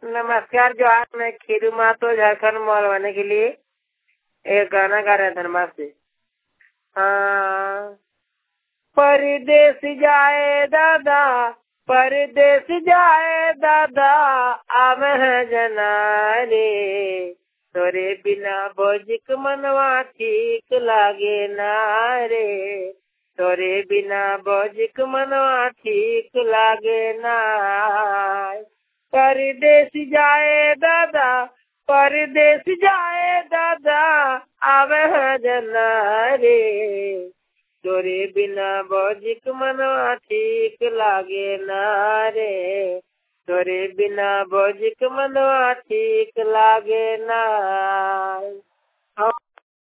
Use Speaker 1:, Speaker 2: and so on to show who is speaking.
Speaker 1: नमस्कार जोहार, मैं खीरू मातो झारखंड मॉल के लिए एक गाना गा रहे हैं धनबाद से। हाँ, परदेस जाए दादा, परदेस जाए दादा, आवे हैं जनारे, तोरे बिना बोझिक मनवा ठीक लागे ना रे, तोरे बिना बोझिक मनवा ठीक लागे ना। परदेस जाए दादा, परदेस जाए दादा, आवे हैं जनारे, तोरे बिना बोझिक मनवा ठीक लागे ना रे, तोरे बिना बोझिक मनवा ठीक लागे ना।